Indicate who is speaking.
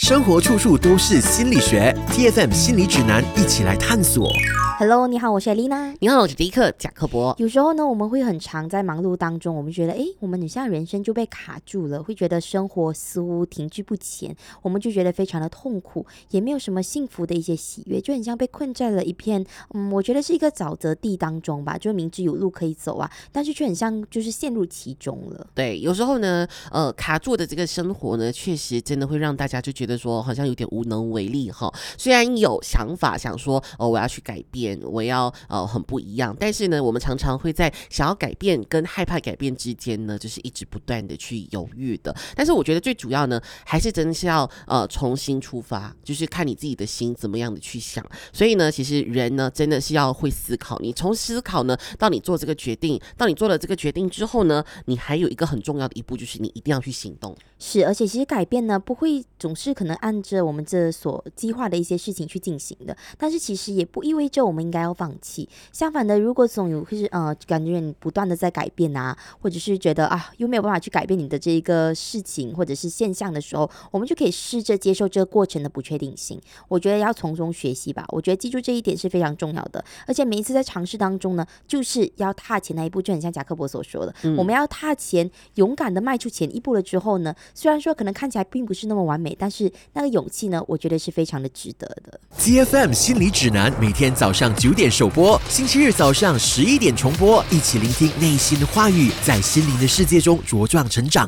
Speaker 1: 生活处处都是心理学 ，TFM 心理指南，一起来探索。
Speaker 2: Hello， 你好，我是 Lina。
Speaker 3: 你好，我是迪克贾克伯。
Speaker 2: 有时候呢，我们会很常在忙碌当中，我们觉得，我们很像人生就被卡住了，会觉得生活似乎停滞不前，我们就觉得非常的痛苦，也没有什么幸福的一些喜悦，就很像被困在了一片，我觉得是一个沼泽地当中吧，就明知有路可以走啊，但是却很像就是陷入其中了。
Speaker 3: 对，有时候呢，卡住的这个生活呢，确实真的会让大家就觉得说，好像有点无能为力哈。虽然有想法想说，我要去改变，我要很不一样，但是呢，我们常常会在想要改变跟害怕改变之间呢，就是一直不断的去犹豫的。但是我觉得最主要呢，还是真的是要重新出发，就是看你自己的心怎么样的去想。所以呢，其实人呢，真的是要会思考。你从思考呢，到你做这个决定，到你做了这个决定之后呢，你还有一个很重要的一步，就是你一定要去行动。
Speaker 2: 是，而且其实改变呢，不会总是可能按着我们这所计划的一些事情去进行的，但是其实也不意味着我们应该要放弃。相反的，如果总有感觉你不断的在改变啊，或者是觉得又没有办法去改变你的这一个事情或者是现象的时候，我们就可以试着接受这个过程的不确定性。我觉得要从中学习吧，我觉得记住这一点是非常重要的。而且每一次在尝试当中呢，就是要踏前那一步，就很像贾克伯所说的，我们要踏前，勇敢的迈出前一步了之后呢，虽然说可能看起来并不是那么完美，但是那个勇气呢，我觉得是非常的值得的。
Speaker 1: TFM 心理指南每天早上9点首播，星期日早上11点重播，一起聆听内心的话语，在心灵的世界中茁壮成长。